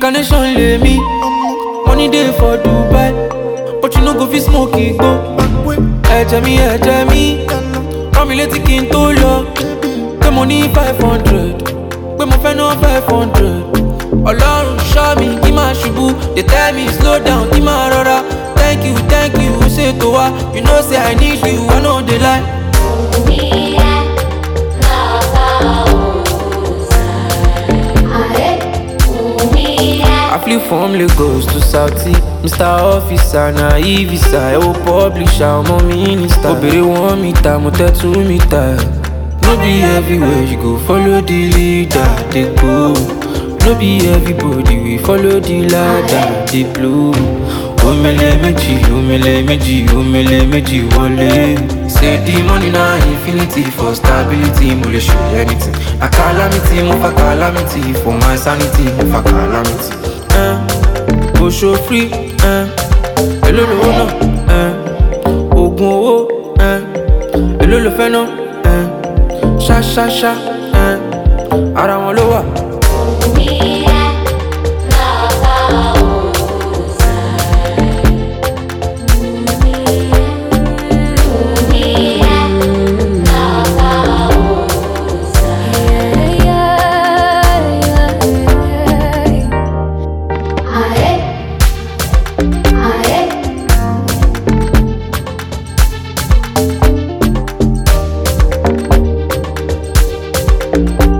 Reincarnation lay me. Money day for Dubai, but you no go fit smoke it go. Ẹ̀jẹ̀ mi, rán mi létí kí n tó lọ. Pé mo ní 500, pé mo fẹ́ ná 500. Ọlọ́run ṣọ́ mi kí máa ṣubú. They tell me slow down kí máa rọra. Thank you, ṣètò wa. You know say I need you, I no dey lie. I flew from Lagos to Saudi. Mr. Officer, na e-visa. I will publisher, I'm a minister. Obere 1 meter, mo tẹ́ 2 meter. No be everywhere you go follow the leader, they go. No be everybody we follow the ladder, they blow. Omele meji, wole. Say the money na infinity for stability, mo le show anything. A calamity, mo fa calamity. For my sanity, mo fa calamity. Go show free, hello lo no, ogun owo, hello lo fẹ́ ná, sha, ara wọn ló wà. Thank you.